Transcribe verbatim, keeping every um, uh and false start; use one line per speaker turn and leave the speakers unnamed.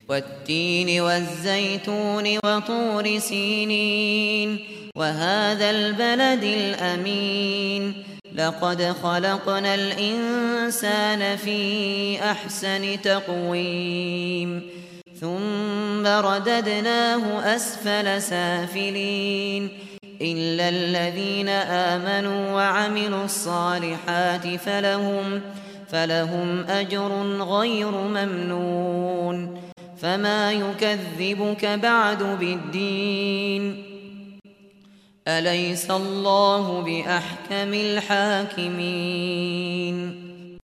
والتين والزيتون وطور سينين وهذا البلد الأمين لقد خلقنا الإنسان في أحسن تقويم ثم رددناه أسفل سافلين إلا الذين آمنوا وعملوا الصالحات فلهم, فلهم أجر غير ممنون فما يكذبك بعد بالدين أليس الله بأحكم الحاكمين